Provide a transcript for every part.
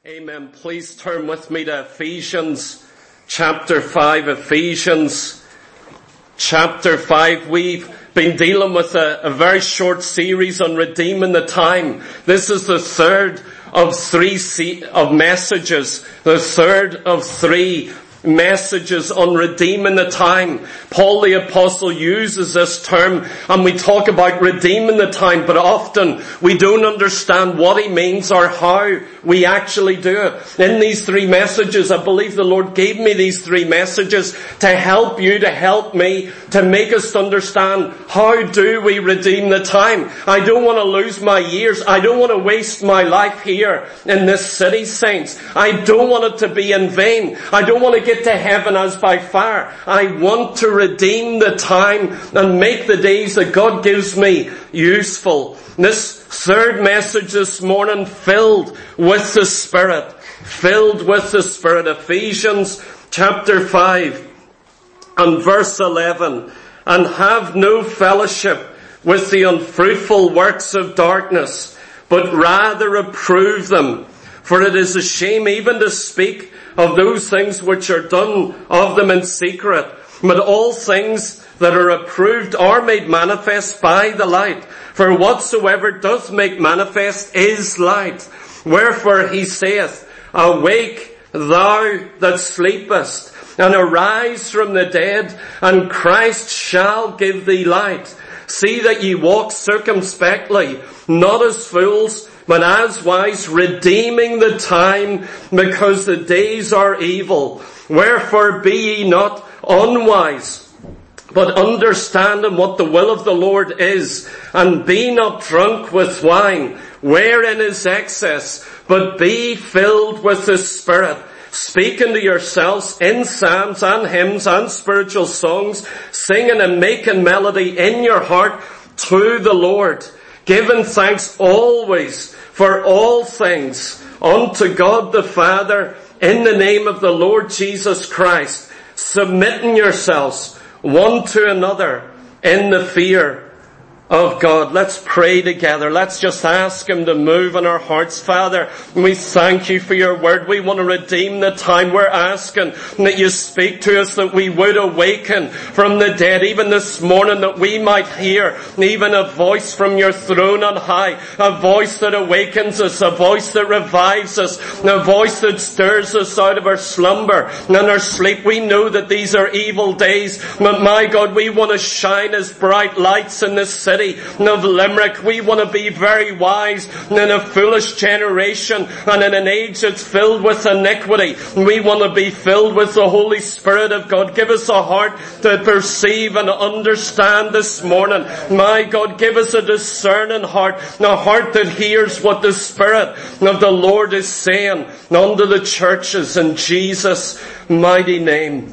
Amen. Please turn with me to Ephesians chapter 5. Ephesians chapter 5. We've been dealing with a very short series on redeeming the time. This is the third of three messages. The third of three messages on redeeming the time. Paul the Apostle uses this term and we talk about redeeming the time, but often we don't understand what he means or how we actually do it. In these three messages, I believe the Lord gave me these three messages to help you, to help me, to make us understand how do we redeem the time. I don't want to lose my years. I don't want to waste my life here in this city, saints. I don't want it to be in vain. I don't want to get to heaven as by fire. I want to redeem the time and make the days that God gives me useful. This third message this morning, filled with the Spirit. Filled with the Spirit. Ephesians chapter 5 and verse 11. And have no fellowship with the unfruitful works of darkness, but rather reprove them. For it is a shame even to speak of those things which are done of them in secret. But all things that are approved are made manifest by the light. For whatsoever doth make manifest is light. Wherefore he saith, Awake, thou that sleepest, and arise from the dead, and Christ shall give thee light. See that ye walk circumspectly, not as fools, but as wise, redeeming the time, because the days are evil. Wherefore be ye not unwise, but understanding what the will of the Lord is, and be not drunk with wine, wherein is excess, but be filled with the Spirit, speaking to yourselves in psalms and hymns and spiritual songs, singing and making melody in your heart to the Lord, giving thanks always for all things unto God the Father in the name of the Lord Jesus Christ, submitting yourselves one to another in the fear of God. Let's pray together. Let's just ask Him to move in our hearts. Father, we thank You for Your word. We want to redeem the time. We're asking that You speak to us, that we would awaken from the dead, even this morning, that we might hear even a voice from Your throne on high, a voice that awakens us, a voice that revives us, a voice that stirs us out of our slumber and our sleep. We know that these are evil days, but my God, we want to shine as bright lights in this city of Limerick. We want to be very wise in a foolish generation and in an age that's filled with iniquity. We want to be filled with the Holy Spirit of God. Give us a heart to perceive and understand this morning. My God, give us a discerning heart, a heart that hears what the Spirit of the Lord is saying unto the churches in Jesus' mighty name.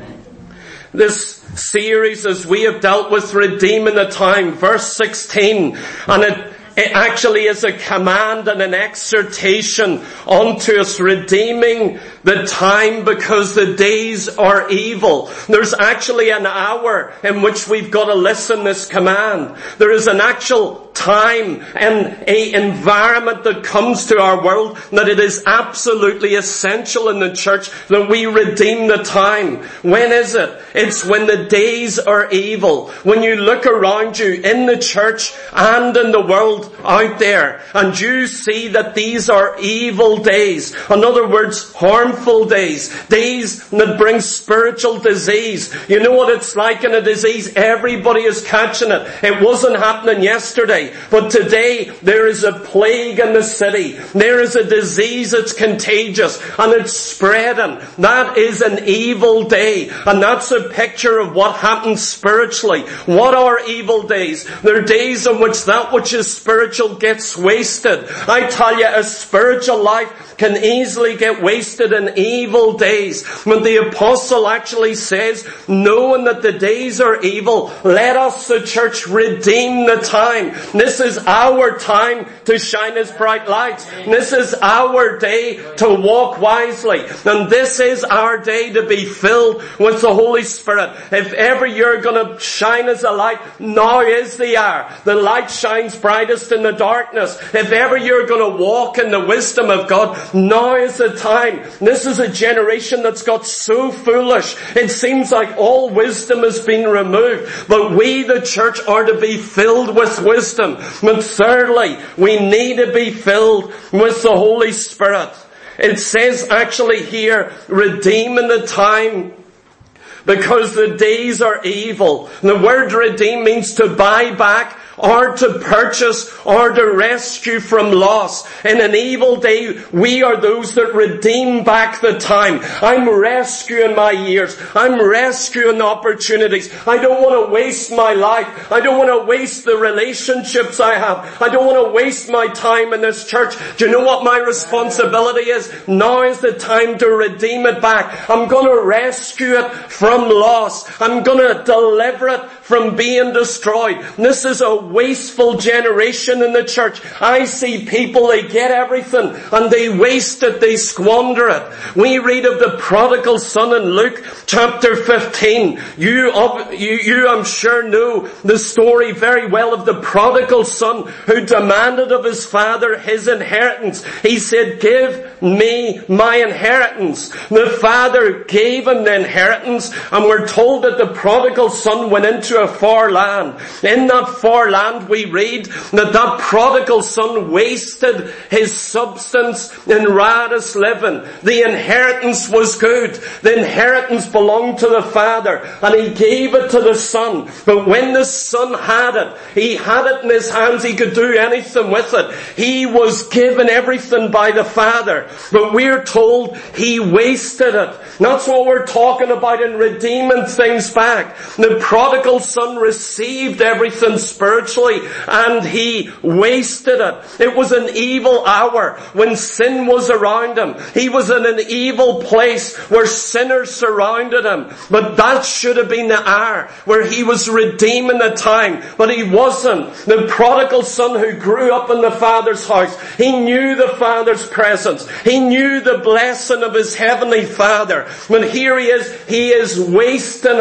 This series, as we have dealt with redeeming the time, verse 16, and it actually is a command and an exhortation unto us, redeeming the time because the days are evil. There's actually an hour in which we've got to listen this command. There is an actual time and an environment that comes to our world that it is absolutely essential in the church that we redeem the time. When is it? It's when the days are evil. When you look around you in the church and in the world out there and you see that these are evil days. In other words, harmful days. Days that bring spiritual disease. You know what it's like in a disease? Everybody is catching it. It wasn't happening yesterday. But today there is a plague in the city. There is a disease that's contagious and it's spreading. That is an evil day. And that's a picture of what happens spiritually. What are evil days? They're days in which that which is spiritual gets wasted. I tell you, a spiritual life can easily get wasted in evil days. When the apostle actually says, knowing that the days are evil, let us, the church, redeem the time. This is our time to shine as bright lights. This is our day to walk wisely. And this is our day to be filled with the Holy Spirit. If ever you're going to shine as a light, now is the hour. The light shines brightest furthest in the darkness, if ever you're going to walk in the wisdom of God, now is the time. This is a generation that's got so foolish. It seems like all wisdom has been removed. But we, the church, are to be filled with wisdom. But thirdly, we need to be filled with the Holy Spirit. It says actually here, redeeming the time, because the days are evil. The word redeem means to buy back, or to purchase, or to rescue from loss. In an evil day, we are those that redeem back the time. I'm rescuing my years. I'm rescuing opportunities. I don't want to waste my life. I don't want to waste the relationships I have. I don't want to waste my time in this church. Do you know what my responsibility is? Now is the time to redeem it back. I'm going to rescue it from loss. I'm going to deliver it from being destroyed. This is a wasteful generation in the church. I see people, they get everything and they waste it, they squander it. We read of the prodigal son in Luke chapter 15. You I'm sure know the story very well of the prodigal son who demanded of his father his inheritance. He said, give me my inheritance. The father gave him the inheritance, and we're told that the prodigal son went into a far land. In that far land we read that prodigal son wasted his substance in riotous living. The inheritance was good. The inheritance belonged to the father, and he gave it to the son. But when the son had it, he had it in his hands, he could do anything with it. He was given everything by the father. But we're told he wasted it. That's what we're talking about in redeeming things back. The prodigal son received everything spiritually and he wasted it. It was an evil hour when sin was around him. He was in an evil place where sinners surrounded him. But that should have been the hour where he was redeeming the time. But he wasn't. The prodigal son who grew up in the father's house, he knew the father's presence. He knew the blessing of his heavenly father. But here he is wasting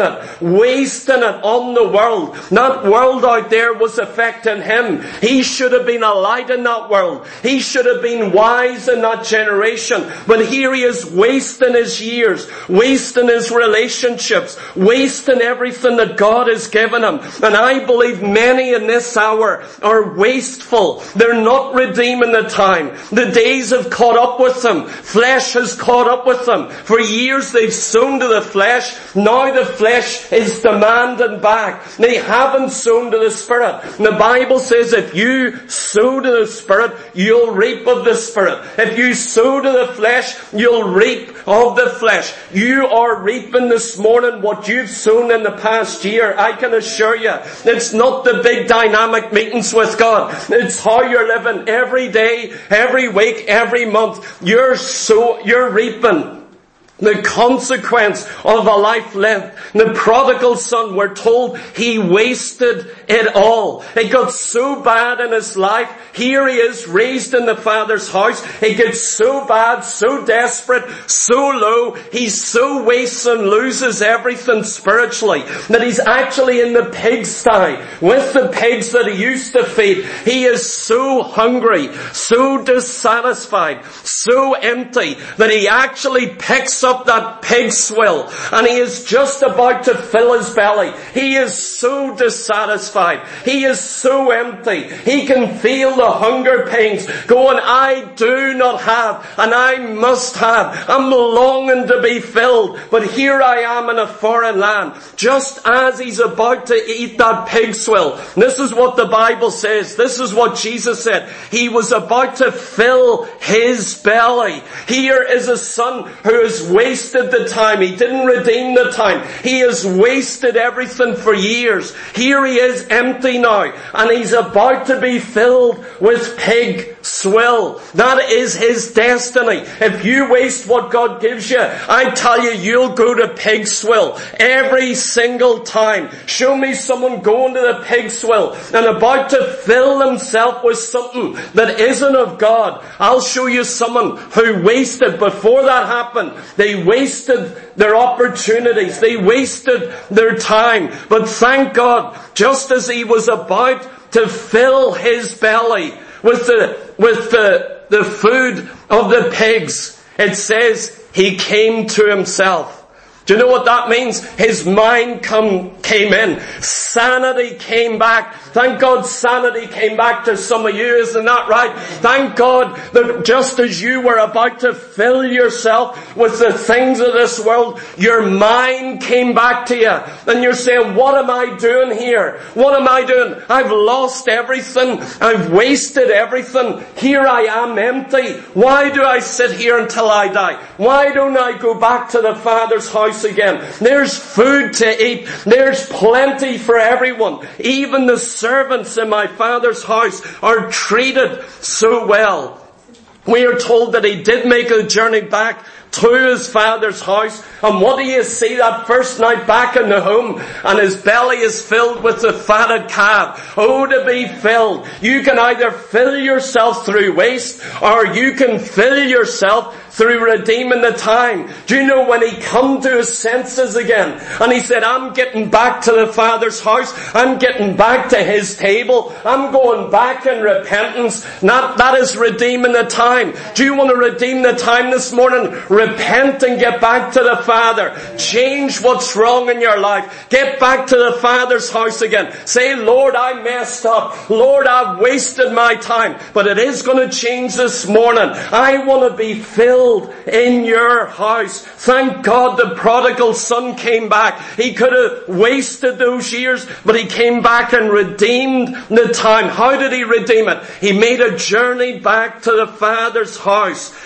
it on the world. That world out there was affecting him. He should have been a light in that world. He should have been wise in that generation. But here he is wasting his years, wasting his relationships, wasting everything that God has given him. And I believe many in this hour are wasteful. They're not redeeming the time. The days have caught up with them. Flesh has caught up with them. For years they've sown to the flesh. Now the flesh is demanding back. They haven't sown to the Spirit. The Bible says if you sow to the Spirit, you'll reap of the Spirit. If you sow to the flesh, you'll reap of the flesh. You are reaping this morning what you've sown in the past year. I can assure you, it's not the big dynamic meetings with God. It's how you're living every day, every week, every month. You're reaping the consequence of a life lived. The prodigal son, we're told he wasted it all. It got so bad in his life. Here he is, raised in the father's house. It gets so bad, so desperate, so low. He so wastes and loses everything spiritually that he's actually in the pigsty with the pigs that he used to feed. He is so hungry, so dissatisfied, so empty that he actually picks up that pig swill and he is just about to fill his belly. He is so dissatisfied. He is so empty. He can feel the hunger pains going, I do not have and I must have. I'm longing to be filled. But here I am in a foreign land. Just as he's about to eat that pig swill. This is what the Bible says. This is what Jesus said. He was about to fill his belly. Here is a son who has wasted the time. He didn't redeem the time. He has wasted everything for years. Here he is empty now and he's about to be filled with pig swill. That is his destiny. If you waste what God gives you, I tell you, you'll go to pig swill every single time. Show me someone going to the pig swill and about to fill himself with something that isn't of God. I'll show you someone who wasted, before that happened, they wasted their opportunities. They wasted their time. But thank God, just as he was about to fill his belly with the food of the pigs, it says he came to himself. Do you know what that means? His mind came in. Sanity came back. Thank God sanity came back to some of you, isn't that right? Thank God that just as you were about to fill yourself with the things of this world, your mind came back to you. And you're saying, what am I doing here? What am I doing? I've lost everything. I've wasted everything. Here I am empty. Why do I sit here until I die? Why don't I go back to the Father's house again? There's food to eat. There's plenty for everyone. Even the servants in my Father's house are treated so well. We are told that he did make a journey back to his Father's house. And what do you see that first night back in the home? And his belly is filled with the fatted calf. Oh, to be filled. You can either fill yourself through waste, or you can fill yourself through redeeming the time. Do you know when he come to his senses again, and he said, I'm getting back to the Father's house, I'm getting back to his table, I'm going back in repentance. That is redeeming the time. Do you want to redeem the time this morning? Repent and get back to the Father. Change what's wrong in your life. Get back to the Father's house again. Say, Lord, I messed up. Lord, I've wasted my time. But it is going to change this morning. I want to be filled in your house. Thank God the prodigal son came back. He could have wasted those years, but he came back and redeemed the time. How did he redeem it? He made a journey back to the Father's house.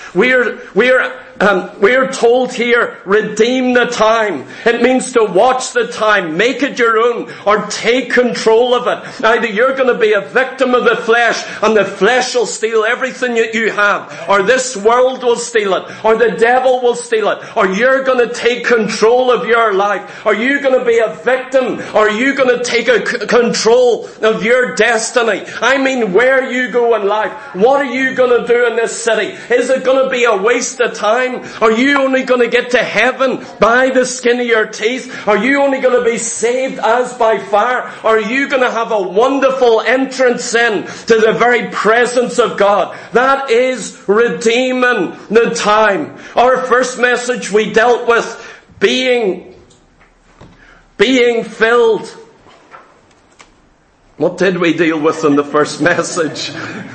We're told here, redeem the time. It means to watch the time, make it your own, or take control of it. Either you're going to be a victim of the flesh, and the flesh will steal everything that you have, or this world will steal it, or the devil will steal it, or you're going to take control of your life. Are you going to be a victim, or are you going to take control of your destiny? I mean, where you go in life. What are you going to do in this city? Is it going to be a waste of time? Are you only going to get to heaven by the skin of your teeth? Are you only going to be saved as by fire? Or are you going to have a wonderful entrance in to the very presence of God? That is redeeming the time. Our first message, we dealt with being filled. What did we deal with in the first message?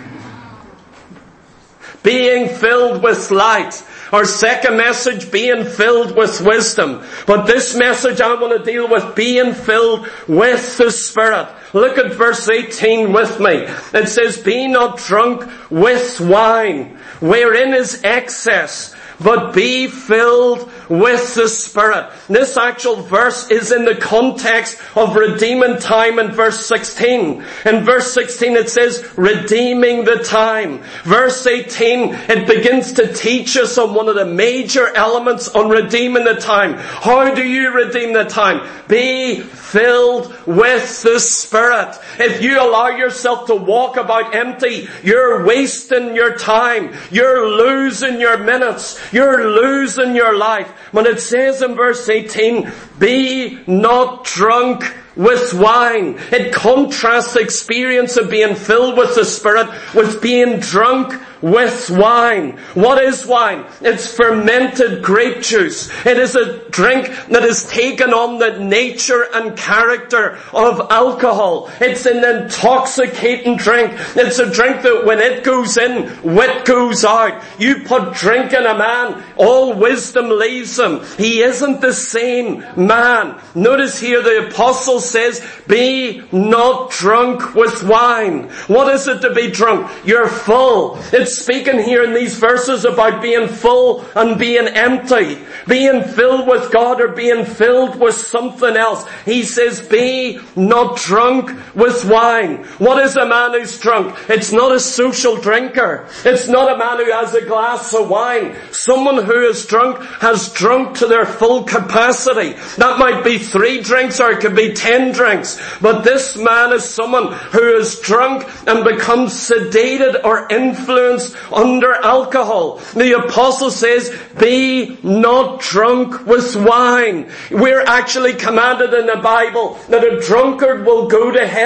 Being filled with light. Our second message, being filled with wisdom. But this message I want to deal with being filled with the Spirit. Look at verse 18 with me. It says, be not drunk with wine, wherein is excess, but be filled with the Spirit. This actual verse is in the context of redeeming time in verse 16. In verse 16 it says, redeeming the time. Verse 18, it begins to teach us on one of the major elements on redeeming the time. How do you redeem the time? Be filled with the Spirit. If you allow yourself to walk about empty, you're wasting your time. You're losing your minutes. You're losing your life. When it says in verse 18, be not drunk with wine. It contrasts the experience of being filled with the Spirit with being drunk with wine. What is wine? It's fermented grape juice. It is a drink that has taken on the nature and character of alcohol. It's an intoxicating drink. It's a drink that when it goes in, wit goes out. You put drink in a man, all wisdom leaves him. He isn't the same man. Notice here the apostle says, be not drunk with wine. What is it to be drunk? You're full. It's speaking here in these verses about being full and being empty. Being filled with God or being filled with something else. He says, be not drunk with wine. What is a man who's drunk? It's not a social drinker. It's not a man who has a glass of wine. Someone who is drunk has drunk to their full capacity. That might be 3 drinks or it could be 10 drinks. But this man is someone who is drunk and becomes sedated or influenced under alcohol. The apostle says, be not drunk with wine. We're actually commanded in the Bible that a drunkard will go to hell.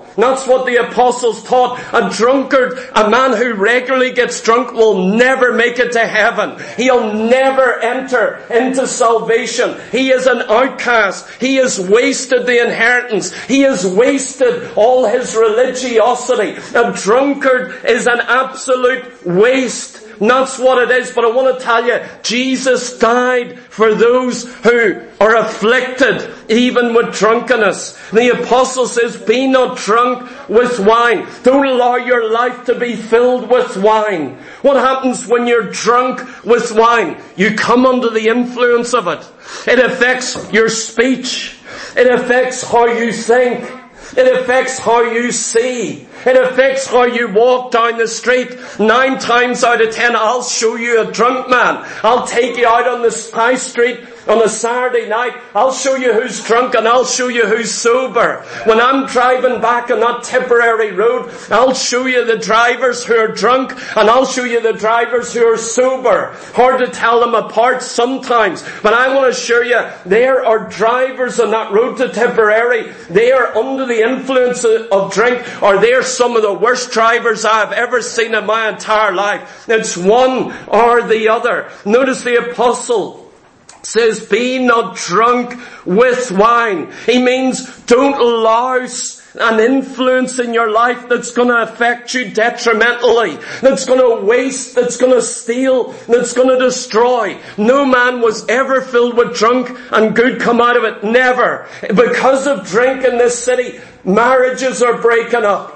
That's what the apostles taught. A drunkard, a man who regularly gets drunk, will never make it to heaven. He'll never enter into salvation. He is an outcast. He has wasted the inheritance. He has wasted all his religiosity. A drunkard is an absolute waste. And that's what it is. But I want to tell you, Jesus died for those who are afflicted, even with drunkenness. The apostle says, be not drunk with wine. Don't allow your life to be filled with wine. What happens when you're drunk with wine? You come under the influence of it. It affects your speech. It affects how you think. It affects how you see. It affects how you walk down the street. 9 times out of 10, I'll show you a drunk man. I'll take you out on the high street on a Saturday night. I'll show you who's drunk and I'll show you who's sober. When I'm driving back on that Tipperary road, I'll show you the drivers who are drunk and I'll show you the drivers who are sober. Hard to tell them apart sometimes, but I want to assure you, there are drivers on that road to Tipperary. They are under the influence of drink, or they're some of the worst drivers I've ever seen in my entire life. It's one or the other. Notice the apostle says, be not drunk with wine. He means don't allow an influence in your life that's going to affect you detrimentally, that's going to waste, that's going to steal, that's going to destroy. No man was ever filled with drunk and good come out of it. Never. Because of drink in this city, marriages are breaking up.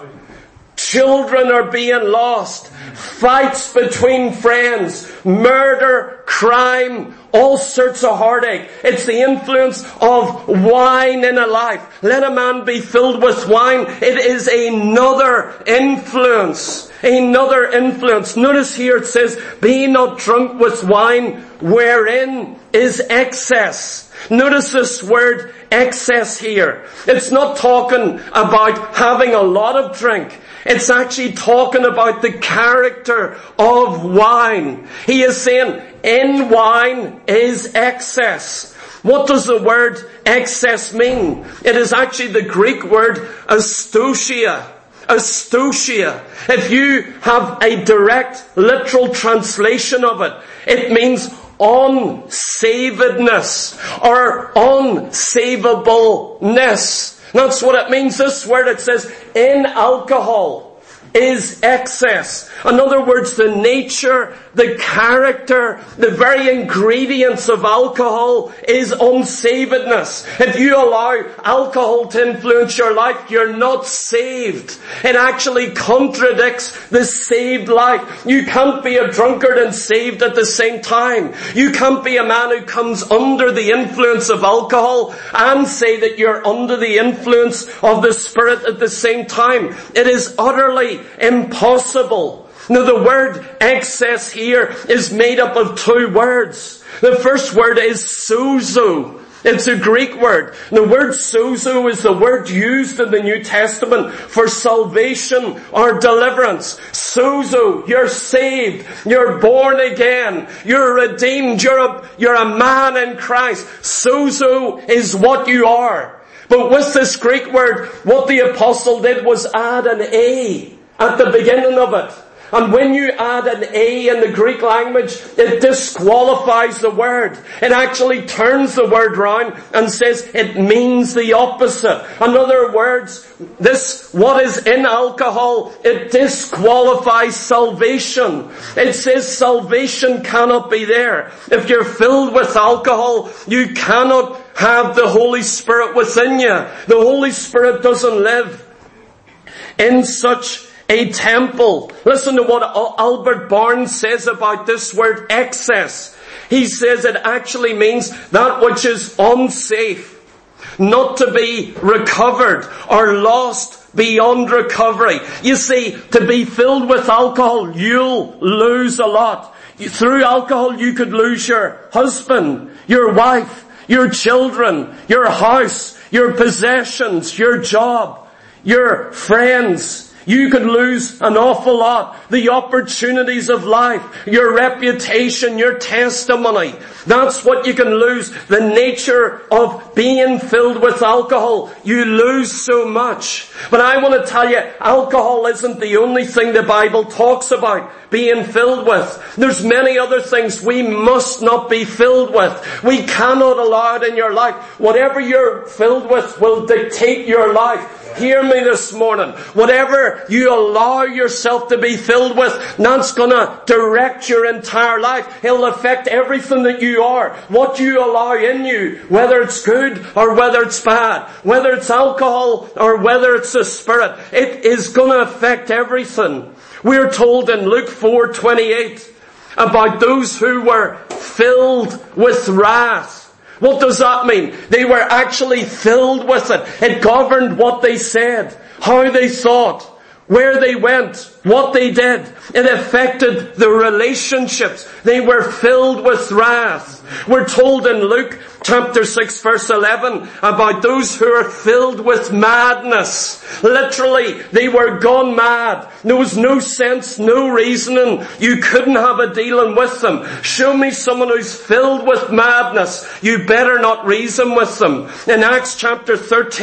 Children are being lost. Fights between friends. Murder, crime, all sorts of heartache. It's the influence of wine in a life. Let a man be filled with wine. It is another influence. Another influence. Notice here it says, be not drunk with wine wherein is excess. Notice this word excess here. It's not talking about having a lot of drink. It's actually talking about the character of wine. He is saying, in wine is excess. What does the word excess mean? It is actually the Greek word astosia. Astosia. If you have a direct literal translation of it, it means unsavedness or unsavableness. That's what it means. This word, it says, in alcohol is excess. In other words, the nature, the character, the very ingredients of alcohol is unsavedness. If you allow alcohol to influence your life, you're not saved. It actually contradicts the saved life. You can't be a drunkard and saved at the same time. You can't be a man who comes under the influence of alcohol and say that you're under the influence of the Spirit at the same time. It is utterly impossible. Now the word excess here is made up of 2 words. The first word is sozo. It's a Greek word. The word sozo is the word used in the New Testament for salvation or deliverance. Sozo, you're saved. You're born again. You're redeemed. You're a man in Christ. Sozo is what you are. But with this Greek word, what the apostle did was add an A at the beginning of it. And when you add an A in the Greek language, it disqualifies the word. It actually turns the word round and says it means the opposite. In other words, what is in alcohol, it disqualifies salvation. It says salvation cannot be there. If you're filled with alcohol, you cannot have the Holy Spirit within you. The Holy Spirit doesn't live in such a temple. Listen to what Albert Barnes says about this word excess. He says it actually means that which is unsafe, not to be recovered or lost beyond recovery. You see, to be filled with alcohol, you'll lose a lot. Through alcohol, you could lose your husband, your wife, your children, your house, your possessions, your job, your friends. You could lose an awful lot. The opportunities of life, your reputation, your testimony. That's what you can lose. The nature of being filled with alcohol. You lose so much. But I want to tell you, alcohol isn't the only thing the Bible talks about being filled with. There's many other things we must not be filled with. We cannot allow it in your life. Whatever you're filled with will dictate your life. Hear me this morning. Whatever you allow yourself to be filled with, that's going to direct your entire life. It'll affect everything that you are. What you allow in you, whether it's good or whether it's bad, whether it's alcohol or whether it's the Spirit, it is going to affect everything. We're told in Luke 4:28 about those who were filled with wrath. What does that mean? They were actually filled with it. It governed what they said, how they thought, where they went, what they did. It affected the relationships. They were filled with wrath. We're told in Luke chapter 6 verse 11 about those who are filled with madness. Literally, they were gone mad. There was no sense, no reasoning. You couldn't have a dealing with them. Show me someone who's filled with madness. You better not reason with them. In Acts chapter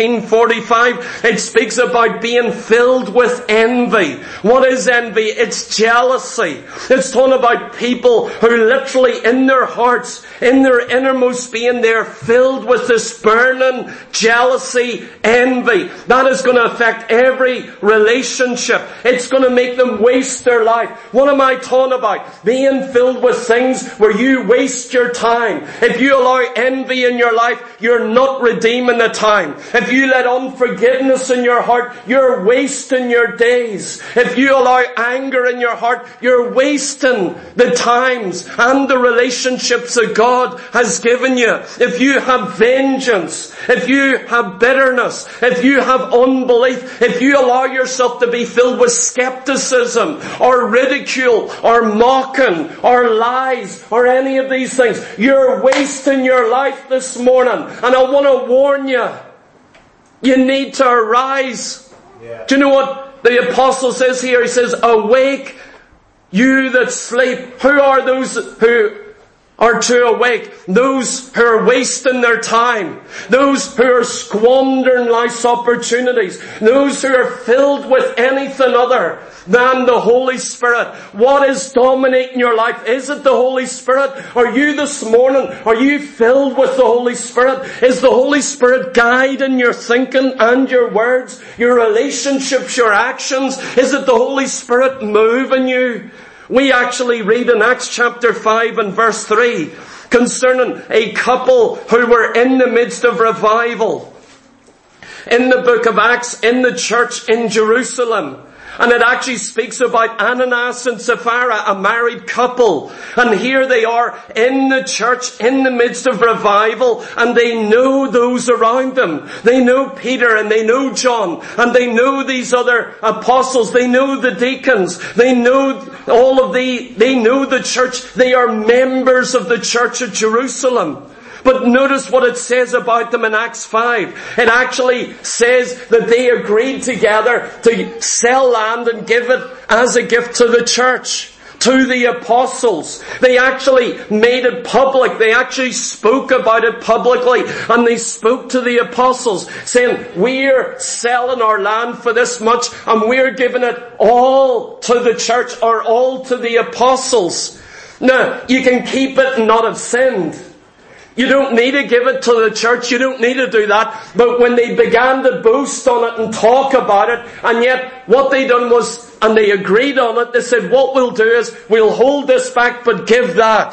13:45, it speaks about being filled with envy. What is envy? It's jealousy. It's talking about people who literally in their hearts, in their innermost being, they're filled with this burning jealousy, envy. That is going to affect every relationship. It's going to make them waste their life. What am I talking about? Being filled with things where you waste your time. If you allow envy in your life, you're not redeeming the time. If you let unforgiveness in your heart, you're wasting your days. If you allow anger in your heart, you're wasting the times and the relationships that God has given you. If you have vengeance, if you have bitterness, if you have unbelief, if you allow yourself to be filled with skepticism or ridicule or mocking or lies or any of these things, you're wasting your life this morning. And I want to warn you, you need to arise. Yeah. Do you know what the apostle says here? He says, awake, you that sleep. Who are those who are to awake? Those who are wasting their time. Those who are squandering life's opportunities. Those who are filled with anything other than the Holy Spirit. What is dominating your life? Is it the Holy Spirit? Are you this morning, are you filled with the Holy Spirit? Is the Holy Spirit guiding your thinking and your words, your relationships, your actions? Is it the Holy Spirit moving you? We actually read in Acts chapter 5 and verse 3 concerning a couple who were in the midst of revival in the book of Acts in the church in Jerusalem. And it actually speaks about Ananias and Sapphira, a married couple. And here they are in the church, in the midst of revival, and they know those around them. They know Peter and they know John, and they know these other apostles. They know the deacons. They know they know the church. They are members of the church of Jerusalem. But notice what it says about them in Acts 5. It actually says that they agreed together to sell land and give it as a gift to the church, to the apostles. They actually made it public. They actually spoke about it publicly. And they spoke to the apostles saying, we're selling our land for this much and we're giving it all to the church or all to the apostles. Now, you can keep it and not have sinned. You don't need to give it to the church. You don't need to do that. But when they began to boast on it and talk about it, and yet what they done was, and they agreed on it, they said, what we'll do is, we'll hold this back, but give that.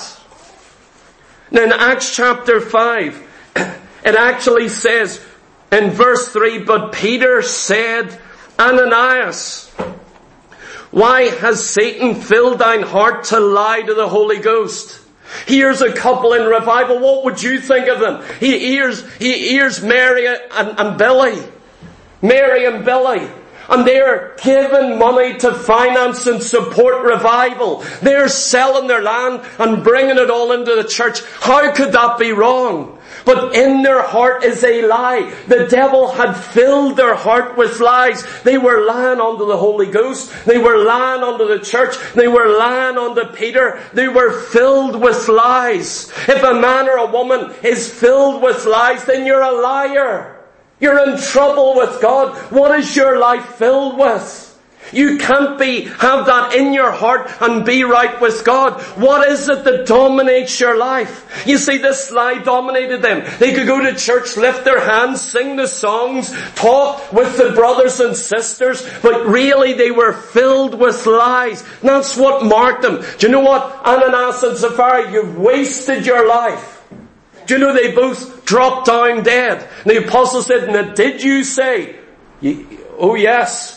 Now in Acts chapter 5, it actually says in verse 3, but Peter said, Ananias, why has Satan filled thine heart to lie to the Holy Ghost? Here's a couple in revival. What would you think of them? He hears Mary and Billy. Mary and Billy. and they're giving money to finance and support revival. They're selling their land and bringing it all into the church. How could that be wrong? But in their heart is a lie. The devil had filled their heart with lies. They were lying unto the Holy Ghost. They were lying unto the church. They were lying unto Peter. They were filled with lies. If a man or a woman is filled with lies, then you're a liar. You're in trouble with God. What is your life filled with? You can't have that in your heart and be right with God. What is it that dominates your life? You see, this lie dominated them. They could go to church, lift their hands, sing the songs, talk with the brothers and sisters, but really they were filled with lies. And that's what marked them. Do you know what? Ananias and Sapphira, you've wasted your life. Do you know they both dropped down dead? And the apostle said, "Now did you say?" Oh yes.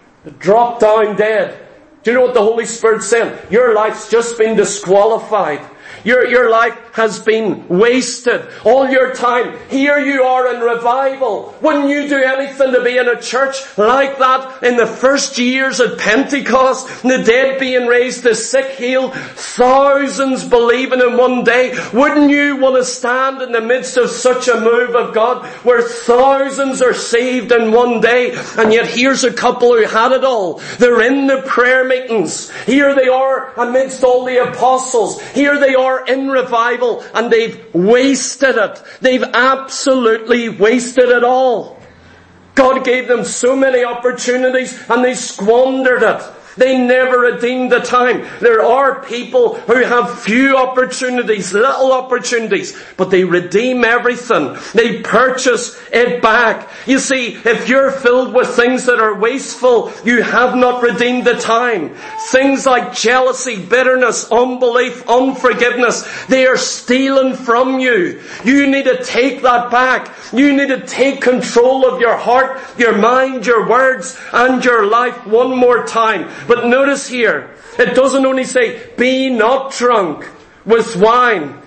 Drop down dead. Do you know what the Holy Spirit said? Your life's just been disqualified. Your life has been wasted. All your time. Here you are in revival. Wouldn't you do anything to be in a church like that in the first years at Pentecost? The dead being raised, the sick healed, thousands believing in one day. Wouldn't you want to stand in the midst of such a move of God where thousands are saved in one day? And yet here's a couple who had it all. They're in the prayer meetings. Here they are amidst all the apostles. Here they are in revival, and they've wasted it. They've absolutely wasted it all. God gave them so many opportunities and they squandered it. They never redeemed the time. There are people who have few opportunities, little opportunities, but they redeem everything. They purchase it back. You see, if you're filled with things that are wasteful, you have not redeemed the time. Things like jealousy, bitterness, unbelief, unforgiveness, they are stealing from you. You need to take that back. You need to take control of your heart, your mind, your words, and your life one more time. But notice here, it doesn't only say, be not drunk with wine.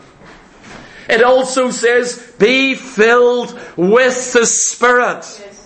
It also says, be filled with the Spirit.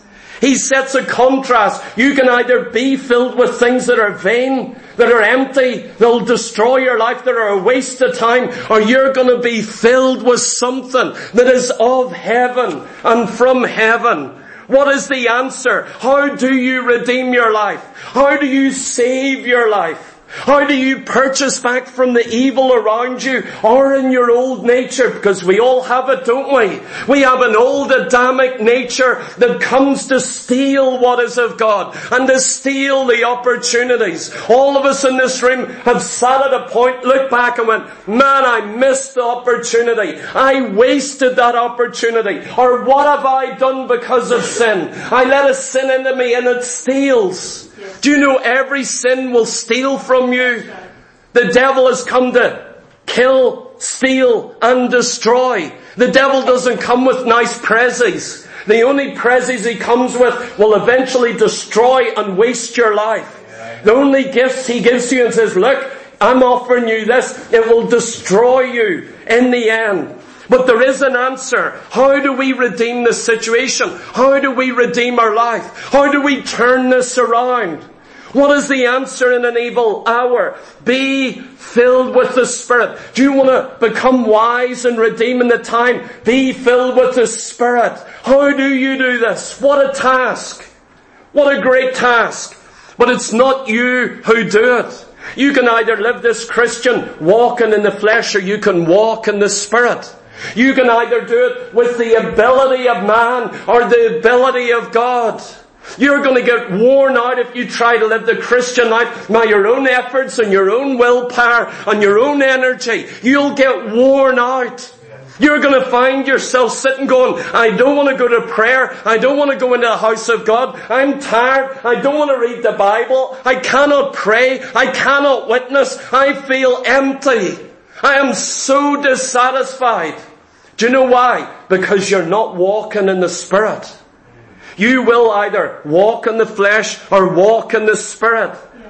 He sets a contrast. You can either be filled with things that are vain, that are empty, that'll destroy your life, that are a waste of time, or you're going to be filled with something that is of heaven and from heaven. What is the answer? How do you redeem your life? How do you save your life? How do you purchase back from the evil around you or in your old nature? Because we all have it, don't we? We have an old Adamic nature that comes to steal what is of God and to steal the opportunities. All of us in this room have sat at a point, looked back and went, man, I missed the opportunity. I wasted that opportunity. Or what have I done because of sin? I let a sin into me and it steals. Do you know every sin will steal from you? The devil has come to kill, steal, and destroy. The devil doesn't come with nice prezzies. The only prezzies he comes with will eventually destroy and waste your life. The only gifts he gives you and says, look, I'm offering you this. It will destroy you in the end. But there is an answer. How do we redeem this situation? How do we redeem our life? How do we turn this around? What is the answer in an evil hour? Be filled with the Spirit. Do you want to become wise and redeeming the time? Be filled with the Spirit. How do you do this? What a task. What a great task. But it's not you who do it. You can either live this Christian walking in the flesh or you can walk in the Spirit. You can either do it with the ability of man or the ability of God. You're going to get worn out if you try to live the Christian life by your own efforts and your own willpower and your own energy. You'll get worn out. You're going to find yourself sitting going, I don't want to go to prayer. I don't want to go into the house of God. I'm tired. I don't want to read the Bible. I cannot pray. I cannot witness. I feel empty. I am so dissatisfied. Do you know why? Because you're not walking in the Spirit. You will either walk in the flesh or walk in the Spirit.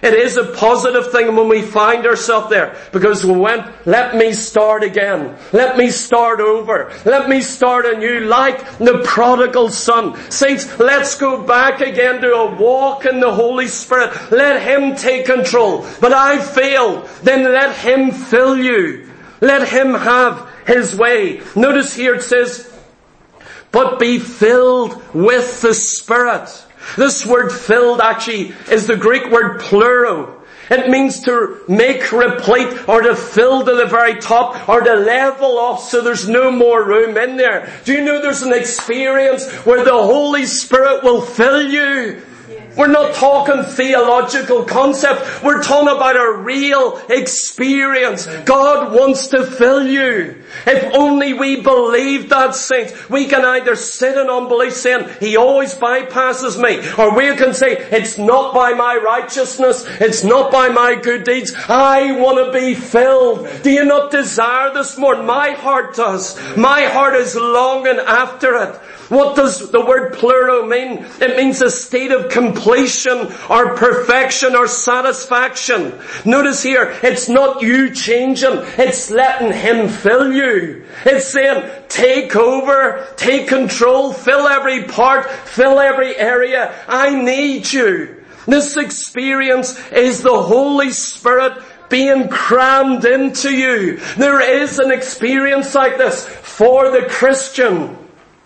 It is a positive thing when we find ourselves there, because we went, let me start again. Let me start over. Let me start anew, like the prodigal son. Saints, let's go back again to a walk in the Holy Spirit. Let Him take control. But I failed. Then let Him fill you. Let Him have His way. Notice here it says, but be filled with the Spirit. This word filled actually is the Greek word pluro. It means to make replete, or to fill to the very top, or to level off so there's no more room in there. Do you know there's an experience where the Holy Spirit will fill you? We're not talking theological concept. We're talking about a real experience. God wants to fill you. If only we believe that, saints, we can either sit in unbelief saying, He always bypasses me, or we can say, it's not by my righteousness, it's not by my good deeds. I want to be filled. Do you not desire this morning? My heart does. My heart is longing after it. What does the word pluro mean? It means a state of completion or perfection or satisfaction. Notice here, it's not you changing, it's letting Him fill you. It's saying, take over, take control, fill every part, fill every area. I need you. This experience is the Holy Spirit being crammed into you. There is an experience like this for the Christian.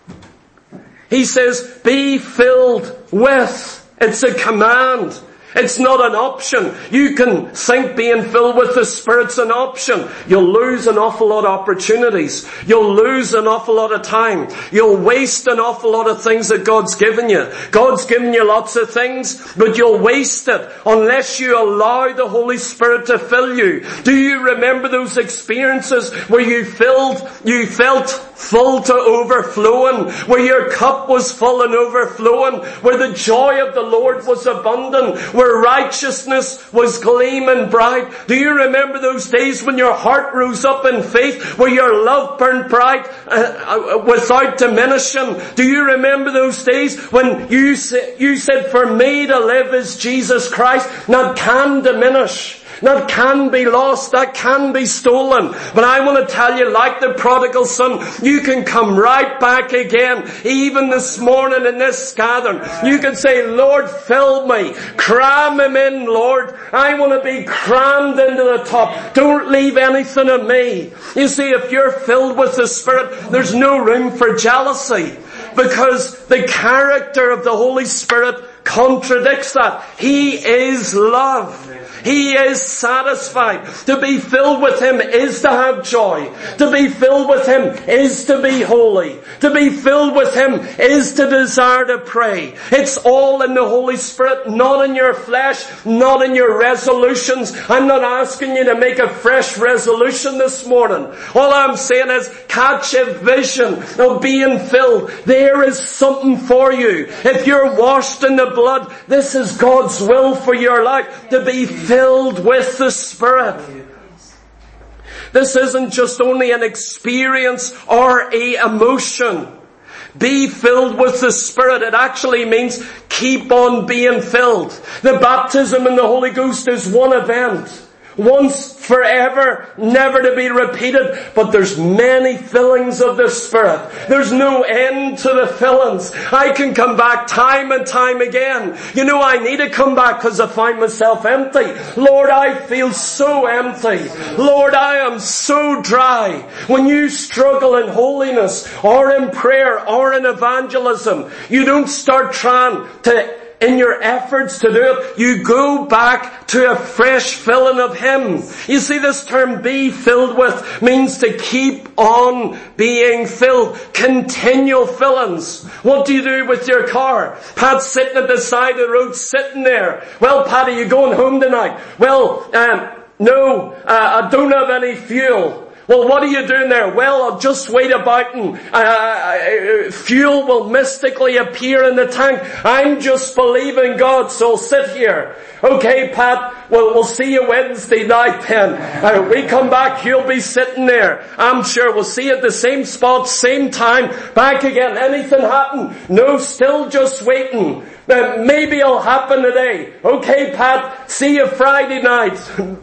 He says, be filled with. It's a command. It's not an option. You can think being filled with the Spirit's an option. You'll lose an awful lot of opportunities. You'll lose an awful lot of time. You'll waste an awful lot of things that God's given you. God's given you lots of things, but you'll waste it unless you allow the Holy Spirit to fill you. Do you remember those experiences where you felt full to overflowing, where your cup was full and overflowing, where the joy of the Lord was abundant, where righteousness was gleaming bright? Do you remember those days when your heart rose up in faith, where your love burned bright without diminishing? Do you remember those days when you said, for me to live is Jesus Christ, that can diminish, that can be lost, that can be stolen. But I want to tell you, like the prodigal son, you can come right back again. Even this morning in this gathering, you can say, Lord, fill me. Cram Him in, Lord. I want to be crammed into the top. Don't leave anything of me. You see, if you're filled with the Spirit, there's no room for jealousy, because the character of the Holy Spirit contradicts that. He is love. He is satisfied. To be filled with Him is to have joy. To be filled with Him is to be holy. To be filled with Him is to desire to pray. It's all in the Holy Spirit, not in your flesh, not in your resolutions. I'm not asking you to make a fresh resolution this morning. All I'm saying is catch a vision of being filled. There is something for you. If you're washed in the blood, this is God's will for your life, to be filled with the Spirit. This isn't just only an experience or a emotion. Be filled with the Spirit. It actually means keep on being filled. The baptism in the Holy Ghost is one event. Once forever, never to be repeated. But there's many fillings of the Spirit. There's no end to the fillings. I can come back time and time again. You know, I need to come back because I find myself empty. Lord, I feel so empty. Lord, I am so dry. When you struggle in holiness or in prayer or in evangelism, you don't start trying to, in your efforts to do it, you go back to a fresh filling of Him. You see, this term be filled with means to keep on being filled. Continual fillings. What do you do with your car? Pat's sitting at the side of the road, sitting there. Well, Pat, are you going home tonight? Well, no, I don't have any fuel. Well, what are you doing there? Well, I'll just wait about and fuel will mystically appear in the tank. I'm just believing God, so I'll sit here. Okay, Pat, well, we'll see you Wednesday night then. We come back, you'll be sitting there. I'm sure we'll see you at the same spot, same time, back again. Anything happen? No, still just waiting. Maybe it'll happen today. Okay, Pat, see you Friday night.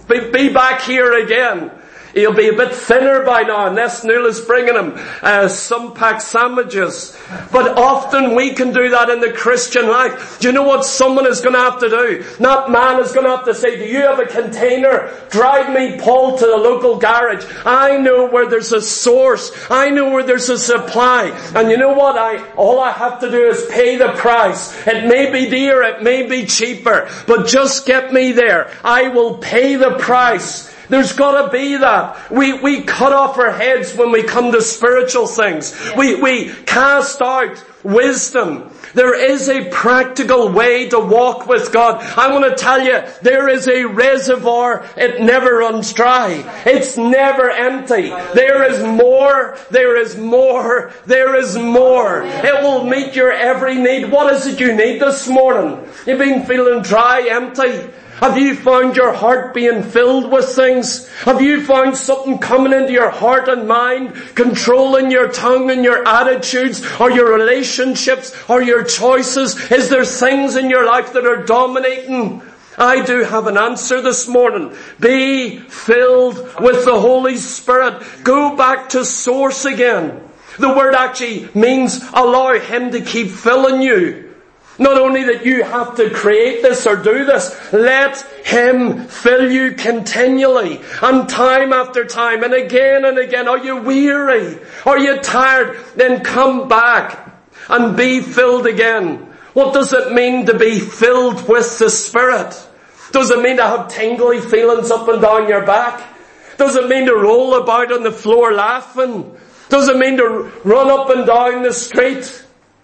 Be back here again. He'll be a bit thinner by now, unless Nuala's bringing him some packed sandwiches. But often we can do that in the Christian life. Do you know what someone is going to have to do? That man is going to have to say, do you have a container? Drive me, Paul, to the local garage. I know where there's a source. I know where there's a supply. And you know what? All I have to do is pay the price. It may be dear, it may be cheaper, but just get me there. I will pay the price. There's got to be that. We cut off our heads when we come to spiritual things. We cast out wisdom. There is a practical way to walk with God. I want to tell you, there is a reservoir. It never runs dry. It's never empty. There is more. There is more. There is more. It will meet your every need. What is it you need this morning? You've been feeling dry, empty. Have you found your heart being filled with things? Have you found something coming into your heart and mind, controlling your tongue and your attitudes, or your relationships, or your choices? Is there things in your life that are dominating? I do have an answer this morning. Be filled with the Holy Spirit. Go back to source again. The word actually means allow Him to keep filling you. Not only that you have to create this or do this, let Him fill you continually and time after time and again and again. Are you weary? Are you tired? Then come back and be filled again. What does it mean to be filled with the Spirit? Does it mean to have tingly feelings up and down your back? Does it mean to roll about on the floor laughing? Does it mean to run up and down the street?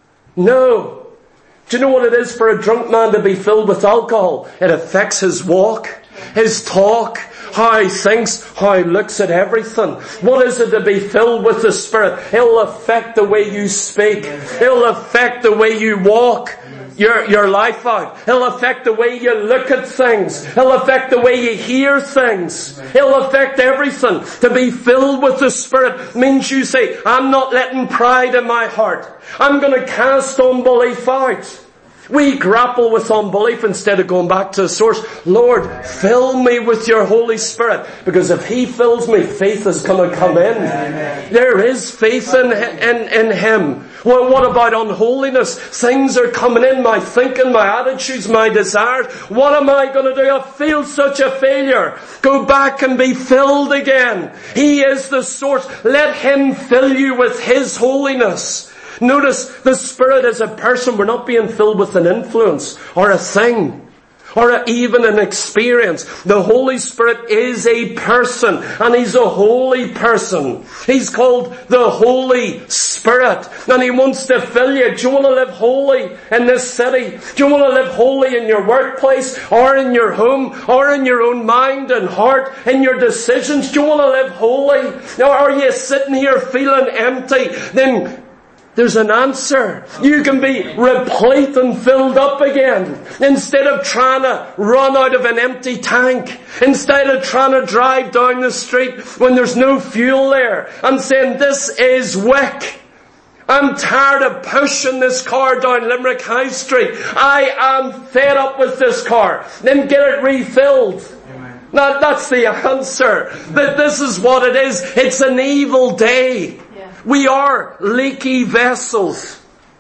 No. Do you know what it is for a drunk man to be filled with alcohol? It affects his walk, his talk, how he thinks, how he looks at everything. What is it to be filled with the Spirit? It'll affect the way you speak. It'll affect the way you walk your life out. It'll affect the way you look at things. It'll affect the way you hear things. It'll affect everything. To be filled with the Spirit means you say, I'm not letting pride in my heart. I'm going to cast unbelief out. We grapple with unbelief instead of going back to the source. Lord, fill me with your Holy Spirit. Because if He fills me, faith is going to come in. There is faith in Him. Well, what about unholiness? Things are coming in, my thinking, my attitudes, my desires. What am I going to do? I feel such a failure. Go back and be filled again. He is the source. Let Him fill you with His holiness. Notice the Spirit is a person. We're not being filled with an influence or a thing or even an experience. The Holy Spirit is a person, and He's a holy person. He's called the Holy Spirit, and He wants to fill you. Do you want to live holy in this city? Do you want to live holy in your workplace or in your home or in your own mind and heart, in your decisions? Do you want to live holy? Or are you sitting here feeling empty? Then there's an answer. You can be replete and filled up again. Instead of trying to run out of an empty tank. Instead of trying to drive down the street when there's no fuel there. And saying, this is Wick. I'm tired of pushing this car down Limerick High Street. I am fed up with this car. Then get it refilled. Now, that's the answer. That this is what it is. It's an evil day. We are leaky vessels.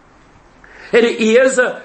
He is a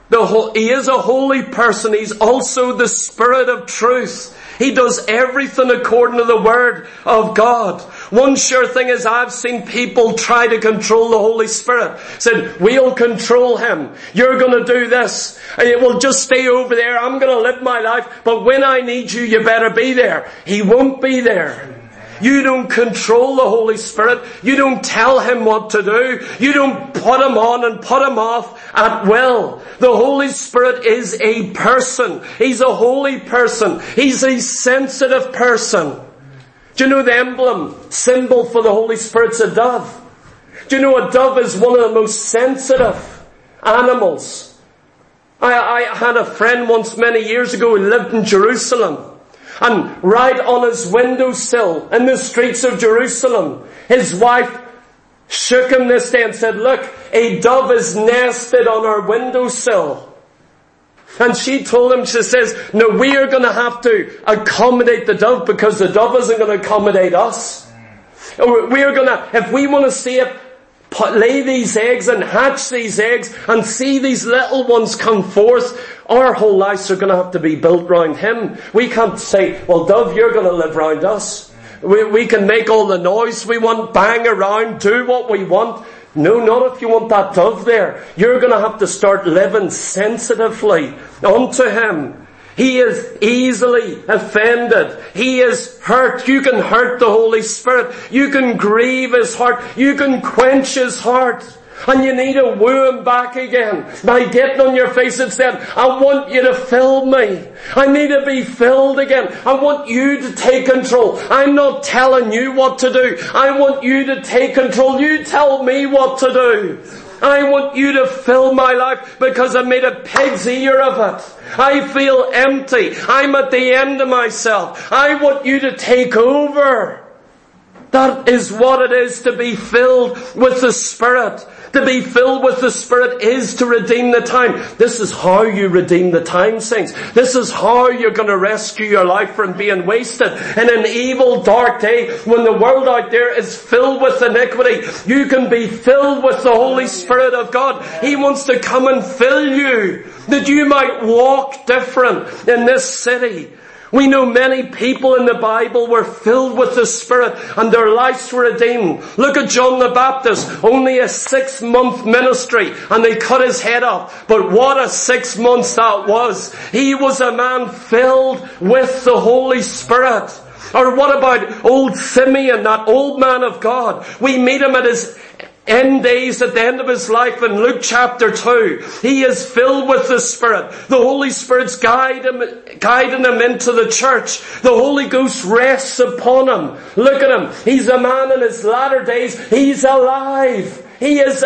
holy person. He's also the Spirit of truth. He does everything according to the Word of God. One sure thing is I've seen people try to control the Holy Spirit. Said, we'll control Him. You're going to do this. And we'll just stay over there. I'm going to live my life. But when I need you, you better be there. He won't be there. You don't control the Holy Spirit. You don't tell Him what to do. You don't put Him on and put Him off at will. The Holy Spirit is a person. He's a holy person. He's a sensitive person. Do you know the emblem, symbol for the Holy Spirit's a dove? Do you know a dove is one of the most sensitive animals? I had a friend once many years ago who lived in Jerusalem. And right on his windowsill in the streets of Jerusalem, his wife shook him this day and said, look, a dove is nested on our windowsill. And she told him, she says, no, we are going to have to accommodate the dove because the dove isn't going to accommodate us. We are going to, if we want to see it lay these eggs and hatch these eggs and see these little ones come forth, our whole lives are going to have to be built round him. We can't say, well, dove, you're going to live round us. We can make all the noise we want, bang around, do what we want. No, not if you want that dove there. You're going to have to start living sensitively unto him. He is easily offended. He is hurt. You can hurt the Holy Spirit. You can grieve his heart. You can quench his heart. And you need to woo him back again by getting on your face and saying, I want you to fill me. I need to be filled again. I want you to take control. I'm not telling you what to do. I want you to take control. You tell me what to do. I want you to fill my life because I made a pig's ear of it. I feel empty. I'm at the end of myself. I want you to take over. That is what it is to be filled with the Spirit. To be filled with the Spirit is to redeem the time. This is how you redeem the time, saints. This is how you're going to rescue your life from being wasted in an evil, dark day when the world out there is filled with iniquity. You can be filled with the Holy Spirit of God. He wants to come and fill you, that you might walk different in this city. We know many people in the Bible were filled with the Spirit and their lives were redeemed. Look at John the Baptist, only a 6-month ministry and they cut his head off. But what a 6 months that was. He was a man filled with the Holy Spirit. Or what about old Simeon, that old man of God? We meet him at his end days, at the end of his life in Luke chapter 2. He is filled with the Spirit. The Holy Spirit's guiding him into the church. The Holy Ghost rests upon him. Look at him. He's a man in his latter days. He's alive. He is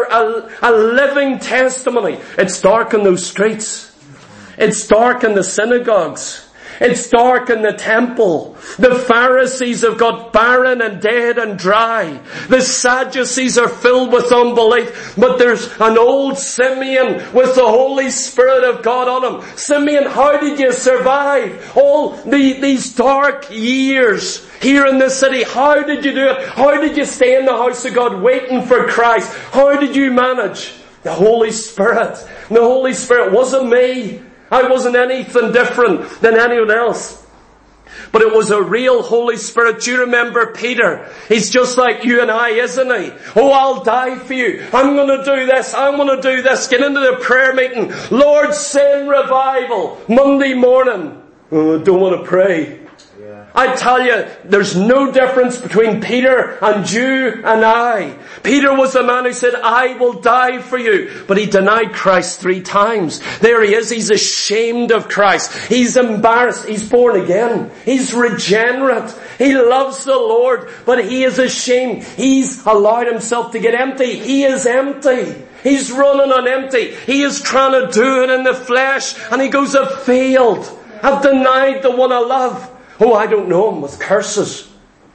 a living testimony. It's dark in those streets. It's dark in the synagogues. It's dark in the temple. The Pharisees have got barren and dead and dry. The Sadducees are filled with unbelief. But there's an old Simeon with the Holy Spirit of God on him. Simeon, how did you survive all these dark years here in this city? How did you do it? How did you stay in the house of God waiting for Christ? How did you manage? The Holy Spirit. The Holy Spirit wasn't me. I wasn't anything different than anyone else. But it was a real Holy Spirit. Do you remember Peter? He's just like you and I, isn't he? Oh, I'll die for you. I'm going to do this. I'm going to do this. Get into the prayer meeting. Lord, send revival. Monday morning. Oh, I don't want to pray. I tell you, there's no difference between Peter and you and I. Peter was the man who said, I will die for you. But he denied Christ 3 times. There he is. He's ashamed of Christ. He's embarrassed. He's born again. He's regenerate. He loves the Lord, but he is ashamed. He's allowed himself to get empty. He is empty. He's running on empty. He is trying to do it in the flesh. And he goes, I've failed. I've denied the one I love. Oh, I don't know him, with curses.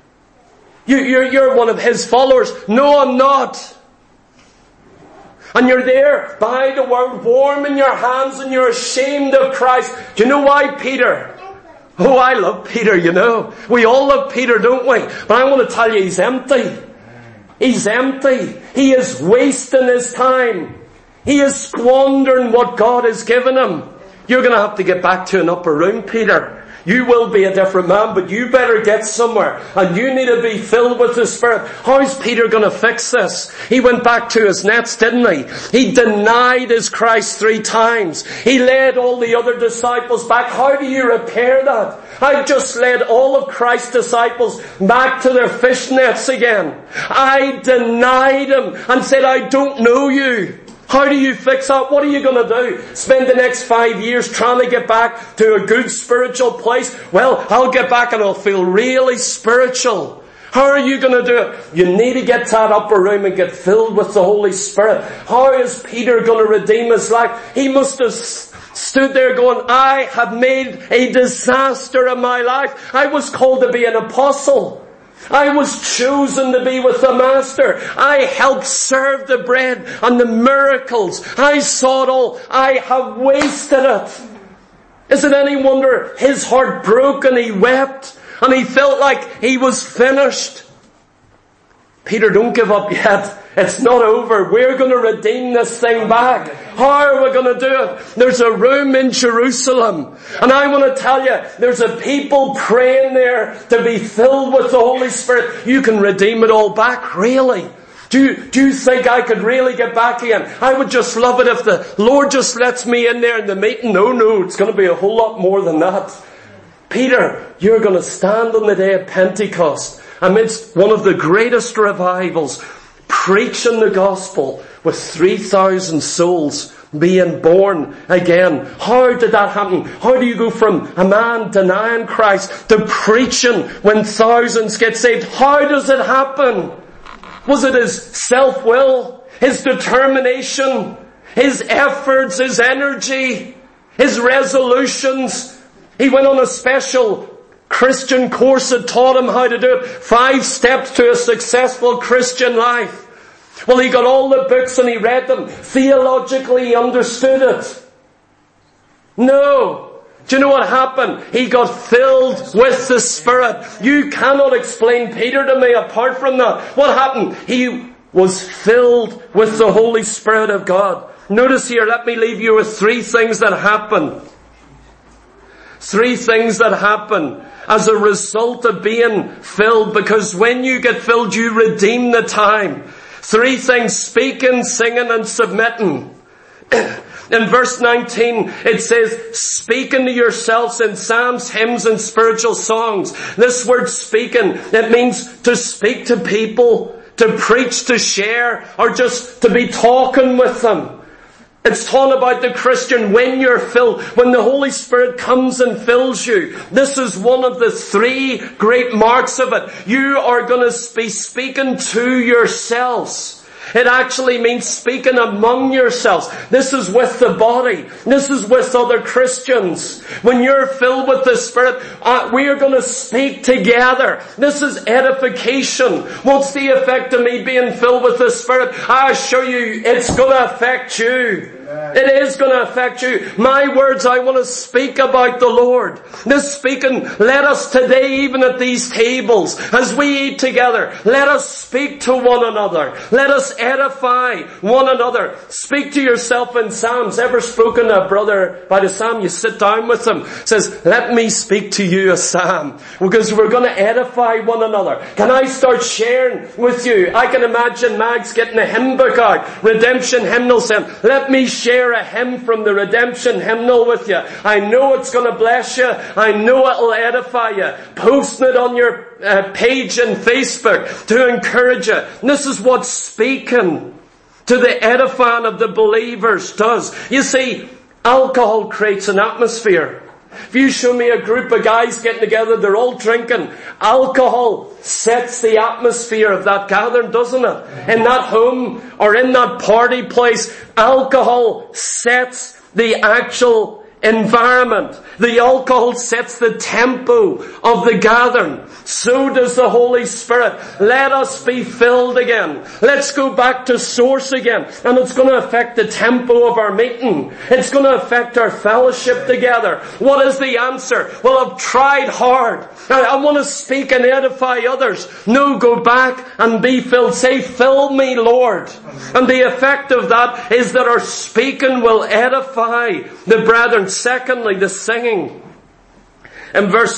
You're one of his followers. No, I'm not. And you're there by the word, warm in your hands, and you're ashamed of Christ. Do you know why, Peter? Oh, I love Peter, you know. We all love Peter, don't we? But I want to tell you, he's empty. He's empty. He is wasting his time. He is squandering what God has given him. You're going to have to get back to an upper room, Peter. You will be a different man, but you better get somewhere. And you need to be filled with the Spirit. How's Peter going to fix this? He went back to his nets, didn't he? He denied his Christ 3 times. He led all the other disciples back. How do you repair that? I just led all of Christ's disciples back to their fish nets again. I denied him and said, I don't know you. How do you fix that? What are you going to do? Spend the next 5 years trying to get back to a good spiritual place? Well, I'll get back and I'll feel really spiritual. How are you going to do it? You need to get to that upper room and get filled with the Holy Spirit. How is Peter going to redeem his life? He must have stood there going, I have made a disaster of my life. I was called to be an apostle. I was chosen to be with the Master. I helped serve the bread and the miracles. I saw it all. I have wasted it. Is it any wonder his heart broke and he wept and he felt like he was finished? Peter, don't give up yet. It's not over. We're going to redeem this thing back. How are we going to do it? There's a room in Jerusalem. And I want to tell you, there's a people praying there to be filled with the Holy Spirit. You can redeem it all back, really. Do you think I could really get back again? I would just love it if the Lord just lets me in there in the meeting. No, it's going to be a whole lot more than that. Peter, you're going to stand on the day of Pentecost amidst one of the greatest revivals, preaching the gospel with 3,000 souls being born again. How did that happen? How do you go from a man denying Christ to preaching when thousands get saved? How does it happen? Was it his self-will, his determination, his efforts, his energy, his resolutions? He went on a special Christian course that taught him how to do it. 5 steps to a successful Christian life. Well, he got all the books and he read them. Theologically, he understood it. No. Do you know what happened? He got filled with the Spirit. You cannot explain Peter to me apart from that. What happened? He was filled with the Holy Spirit of God. Notice here, let me leave you with 3 things that happen. 3 things that happen as a result of being filled, because when you get filled, you redeem the time. 3 things: speaking, singing, and submitting. In verse 19, it says, speaking to yourselves in psalms, hymns, and spiritual songs. This word speaking, it means to speak to people, to preach, to share, or just to be talking with them. It's talking about the Christian when you're filled, when the Holy Spirit comes and fills you. This is one of the 3 great marks of it. You are going to be speaking to yourselves. It actually means speaking among yourselves. This is with the body. This is with other Christians. When you're filled with the Spirit, we are going to speak together. This is edification. What's the effect of me being filled with the Spirit? I assure you, it's going to affect you. It is going to affect you. My words, I want to speak about the Lord. This speaking, let us today, even at these tables, as we eat together, let us speak to one another. Let us edify one another. Speak to yourself in psalms. Ever spoken to a brother by the psalm? You sit down with him. Says, let me speak to you a psalm. Because we're going to edify one another. Can I start sharing with you? I can imagine Mags getting a hymn book out. Redemption hymnal saying, let me share a hymn from the redemption hymnal with you. I know it's going to bless you. I know it'll edify you. Posting it on your page in Facebook to encourage you. And this is what speaking to the edifying of the believers does. You see, alcohol creates an atmosphere. If you show me a group of guys getting together, they're all drinking. Alcohol sets the atmosphere of that gathering, doesn't it? In that home or in that party place, alcohol sets the actual environment. The alcohol sets the tempo of the gathering. So does the Holy Spirit. Let us be filled again. Let's go back to source again. And it's going to affect the tempo of our meeting. It's going to affect our fellowship together. What is the answer? Well, I've tried hard. I want to speak and edify others. No, go back and be filled. Say, fill me, Lord. And the effect of that is that our speaking will edify the brethren. Secondly, the singing. In verse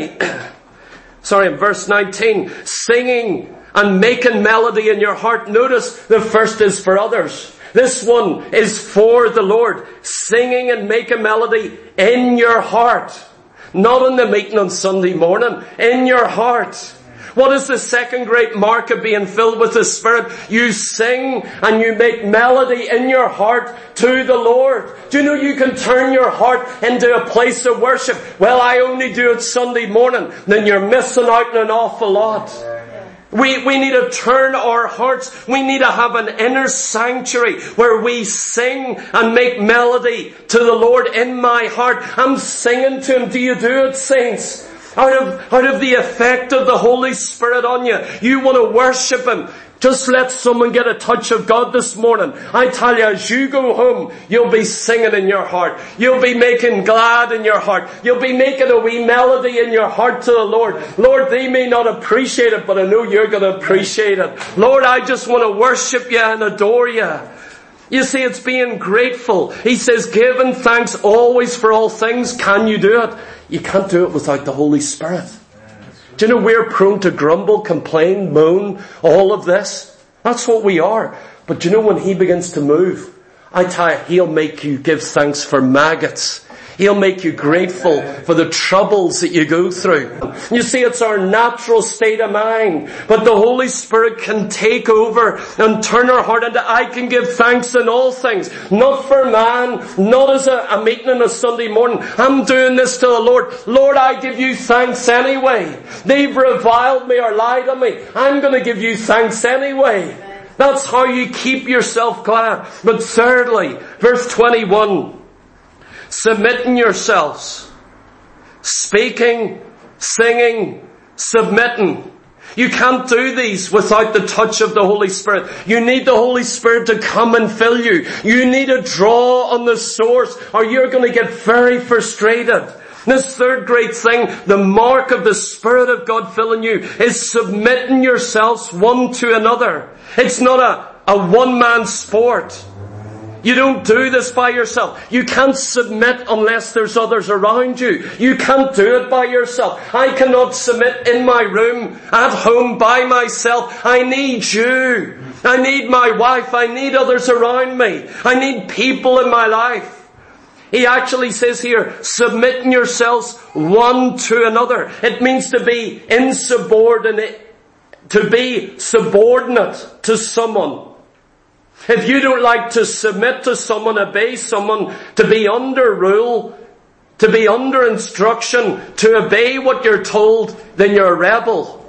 19, singing and making melody in your heart. Notice the first is for others. This one is for the Lord. Singing and making melody in your heart. Not in the meeting on Sunday morning. In your heart. What is the second great mark of being filled with the Spirit? You sing and you make melody in your heart to the Lord. Do you know you can turn your heart into a place of worship? Well, I only do it Sunday morning. Then you're missing out on an awful lot. We need to turn our hearts. We need to have an inner sanctuary where we sing and make melody to the Lord in my heart. I'm singing to Him. Do you do it, saints? Out of the effect of the Holy Spirit on you. You want to worship Him. Just let someone get a touch of God this morning. I tell you, as you go home, you'll be singing in your heart. You'll be making glad in your heart. You'll be making a wee melody in your heart to the Lord. Lord, they may not appreciate it, but I know you're going to appreciate it. Lord, I just want to worship you and adore you. You see, it's being grateful. He says, giving thanks always for all things. Can you do it? You can't do it without the Holy Spirit. Do you know we're prone to grumble, complain, moan, all of this? That's what we are. But do you know when He begins to move, I tell you, He'll make you give thanks for maggots. He'll make you grateful for the troubles that you go through. You see, it's our natural state of mind. But the Holy Spirit can take over and turn our heart into, I can give thanks in all things. Not for man, not as a meeting on a Sunday morning. I'm doing this to the Lord. Lord, I give you thanks anyway. They've reviled me or lied on me. I'm going to give you thanks anyway. That's how you keep yourself glad. But thirdly, verse 21. Submitting yourselves. Speaking, singing, submitting. You can't do these without the touch of the Holy Spirit. You need the Holy Spirit to come and fill you. You need to draw on the source or you're going to get very frustrated. This third great thing, the mark of the Spirit of God filling you, is submitting yourselves one to another. It's not a one-man sport. You don't do this by yourself. You can't submit unless there's others around you. You can't do it by yourself. I cannot submit in my room, at home, by myself. I need you. I need my wife. I need others around me. I need people in my life. He actually says here, submitting yourselves one to another. It means to be insubordinate, to be subordinate to someone. If you don't like to submit to someone, obey someone, to be under rule, to be under instruction, to obey what you're told, then you're a rebel.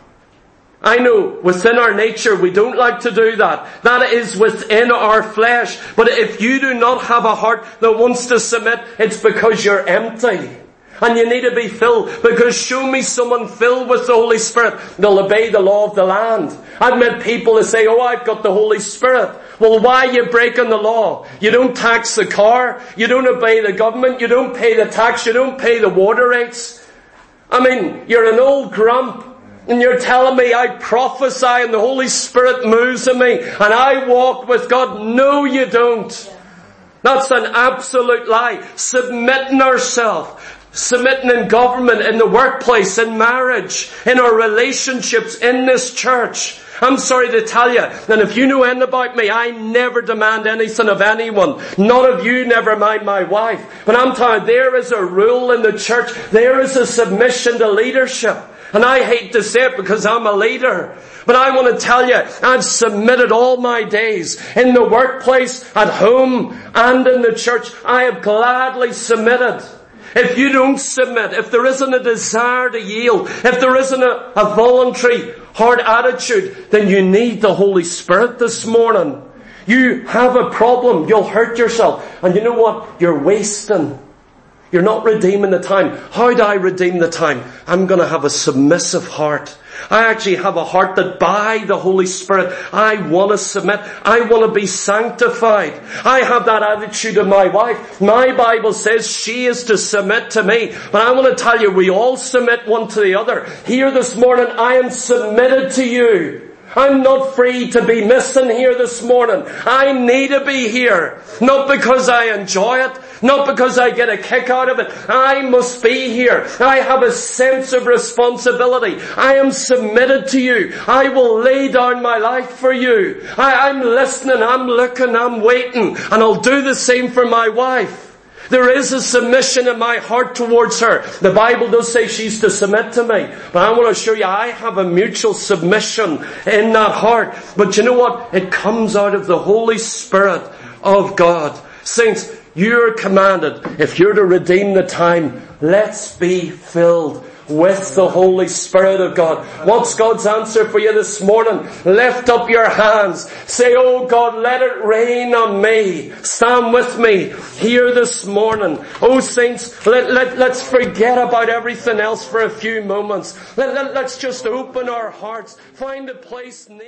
I know within our nature we don't like to do that. That is within our flesh. But if you do not have a heart that wants to submit, it's because you're empty. And you need to be filled, because show me someone filled with the Holy Spirit, they'll obey the law of the land. I've met people that say, oh, I've got the Holy Spirit. Well, why are you breaking the law? You don't tax the car, you don't obey the government, you don't pay the tax, you don't pay the water rates. I mean, you're an old grump, and you're telling me I prophesy and the Holy Spirit moves in me, and I walk with God. No, you don't. That's an absolute lie. Submitting ourselves. Submitting in government, in the workplace, in marriage, in our relationships, in this church. I'm sorry to tell you, and if you know anything about me, I never demand anything of anyone. None of you never mind my wife. But I'm telling you, there is a rule in the church. There is a submission to leadership. And I hate to say it because I'm a leader. But I want to tell you, I've submitted all my days. In the workplace, at home, and in the church. I have gladly submitted. If you don't submit, if there isn't a desire to yield, if there isn't a voluntary hard attitude, then you need the Holy Spirit this morning. You have a problem. You'll hurt yourself. And you know what? You're wasting. You're not redeeming the time. How do I redeem the time? I'm going to have a submissive heart. I actually have a heart that by the Holy Spirit, I want to submit. I want to be sanctified. I have that attitude of my wife. My Bible says she is to submit to me. But I want to tell you, we all submit one to the other. Here this morning, I am submitted to you. I'm not free to be missing here this morning. I need to be here. Not because I enjoy it. Not because I get a kick out of it. I must be here. I have a sense of responsibility. I am submitted to you. I will lay down my life for you. I'm listening, I'm looking, I'm waiting. And I'll do the same for my wife. There is a submission in my heart towards her. The Bible does say she's to submit to me. But I want to assure you, I have a mutual submission in that heart. But you know what? It comes out of the Holy Spirit of God. Saints, you're commanded, if you're to redeem the time, let's be filled with the Holy Spirit of God. What's God's answer for you this morning? Lift up your hands. Say, oh God, let it rain on me. Stand with me here this morning. Oh saints, let's forget about everything else for a few moments. Let's just open our hearts. Find a place near